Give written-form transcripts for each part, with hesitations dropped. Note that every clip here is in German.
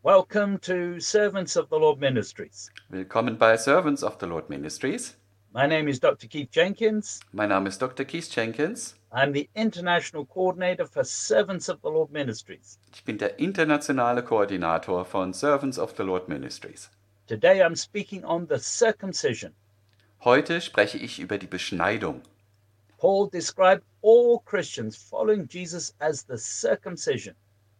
Welcome to Servants of the Lord Ministries. Willkommen bei Servants of the Lord Ministries. My name is Dr. Keith Jenkins. Mein Name ist Dr. Keith Jenkins. I'm the International Coordinator for Servants of the Lord Ministries. Ich bin der internationale Koordinator von Servants of the Lord Ministries. Today I'm speaking on the circumcision. Heute spreche ich über die Beschneidung. Paul described all Christians following Jesus as the circumcision.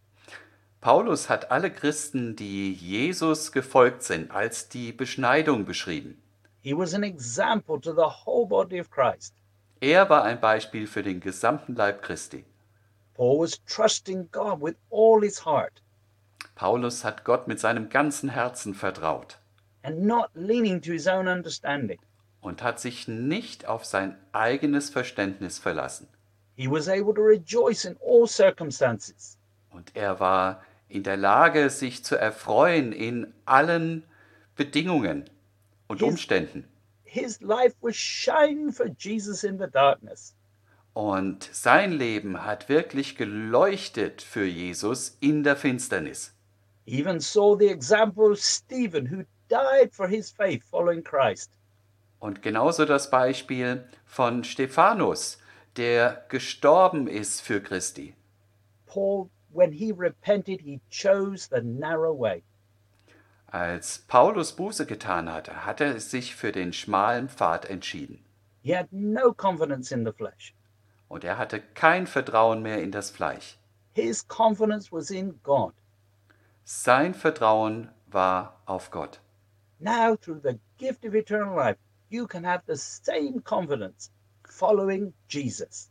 Paulus hat alle Christen, die Jesus gefolgt sind, als die Beschneidung beschrieben. He was an example to the whole body of Christ. Er war ein Beispiel für den gesamten Leib Christi. Paul was trusting God with all his heart Paulus hat Gott mit seinem ganzen Herzen vertraut and not leaning to his own understanding. und hat sich nicht auf sein eigenes Verständnis verlassen. He was able to rejoice in all circumstances. Und er war in der Lage, sich zu erfreuen in allen Bedingungen und Umständen. His life was shining for Jesus in the darkness. Und sein Leben hat wirklich geleuchtet für Jesus in der Finsternis. He even saw the example of Stephen, who died for his faith following Christ. Und genauso das Beispiel von Stephanus, der gestorben ist für Christi. Paul, when he repented, he chose the narrow way. Als Paulus Buße getan hatte, hat er sich für den schmalen Pfad entschieden. He had no confidence in the flesh. Und er hatte kein Vertrauen mehr in das Fleisch. His confidence was in God. Sein Vertrauen war auf Gott. Now, through the gift of eternal life, you can have the same confidence following Jesus.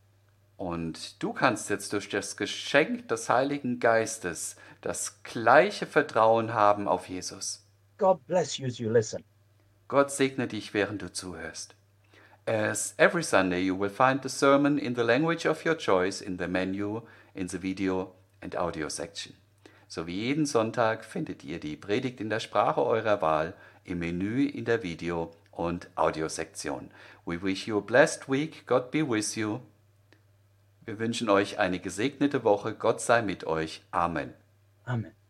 Und du kannst jetzt durch das Geschenk des Heiligen Geistes das gleiche Vertrauen haben auf Jesus. God bless you as you listen. Gott segne dich, während du zuhörst. As every Sunday you will find the sermon in the language of your choice in the menu, in the video and audio section. So wie jeden Sonntag findet ihr die Predigt in der Sprache eurer Wahl im Menü in der Video- und Audiosektion. We wish you a blessed week. God be with you. Wir wünschen euch eine gesegnete Woche. Gott sei mit euch. Amen. Amen.